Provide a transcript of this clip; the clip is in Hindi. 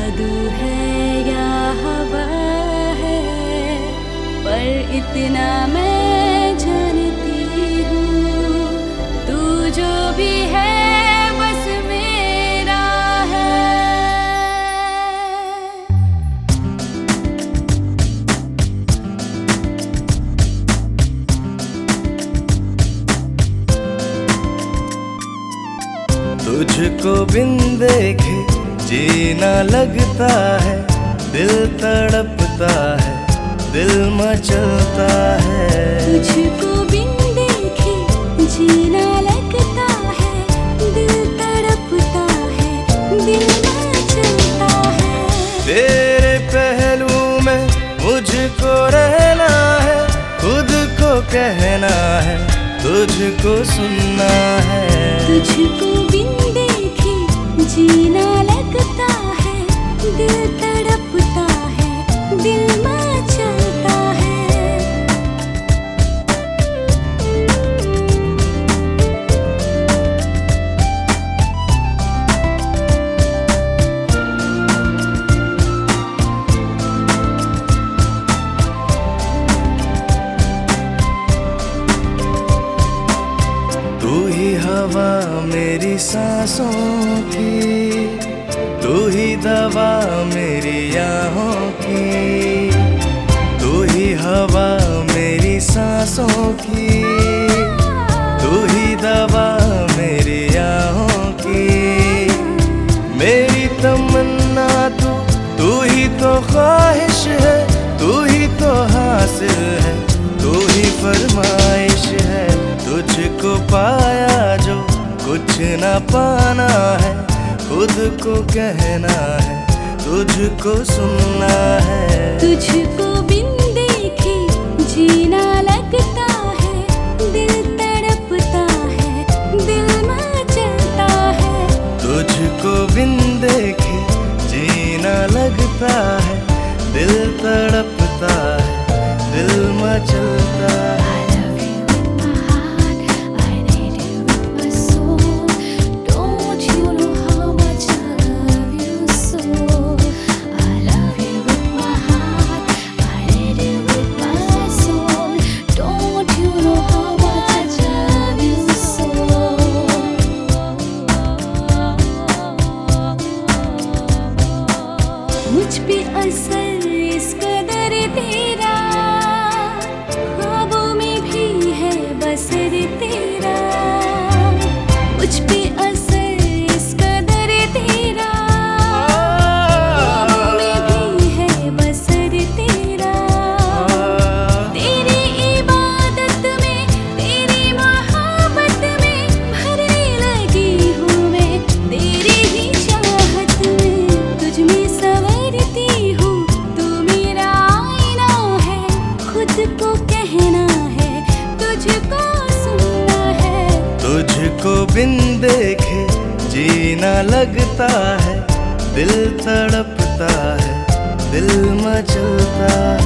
जादू है या हवा है, पर इतना मैं जानती हूँ, तू जो भी है बस मेरा है। तुझको बिन देखे जीना लगता है, दिल तड़पता है, दिल मचलता है। तुझको बिन देखे जीना लगता है, दिल तड़पता है, दिल मचलता है। तेरे पहलू में मुझको रहना है, खुद को कहना है, तुझको सुनना है। तुझको बिन देखे जीना लगता है, दिल तड़पता है, दिल मचलता है। तू ही हवा मेरी सांसों की, तू ही दवा मेरी आहों की। तू ही हवा मेरी सांसों की, तू ही दवा मेरी आहों की। मेरी तमन्ना तू ही तो ख्वाहिश है, तू ही तो हासिल है, तू ही फरमाइश है। तुझको पाया जो कुछ न पाना है, खुद को कहना है, तुझको सुनना है। तुझको बिन देखे जीना लगता है, दिल तड़पता है, दिल मचलता है। तुझको बिन देखे जीना लगता है, दिल तड़पता है, दिल मचलता है। मुझ पे असर इस कदर तेरा, ख्वाबों में भी है बसर तेरा। मुझ पे असर इस कदर तेरा, ख्वाबों में भी है बसर तेरा। तेरी इबादत में, तेरी मोहब्बत में भरने लगी हूँ मैं, तेरी ही चाहत में, तुझ में संवरती हूँ। तू मेरा आईना है, खुद को कहना है, तुझको सुनना है। तुझको बिन देखे जीना लगता है, दिल तड़पता है, दिल मचलता है।